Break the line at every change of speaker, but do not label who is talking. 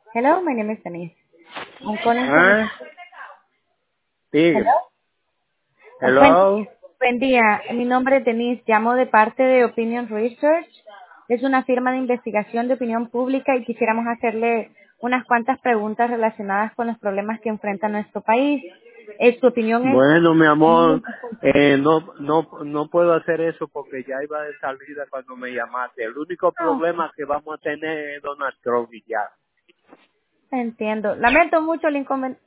Hello, my name is Denise. I'm calling from...
¿Ah?
Hello.
Sí.
Buen,
Hello.
buen día. Mi nombre es Denise. Llamo de parte de Opinion Research. Es una firma de investigación de opinión pública y quisiéramos hacerle unas cuantas preguntas relacionadas con los problemas que enfrenta nuestro país. Su opinión es...
Bueno, mi amor, no puedo hacer eso porque ya iba de salida cuando me llamaste. El único
No,
problema que vamos a tener es Donald Trump y ya.
entiendo. Lamento mucho el inconveniente.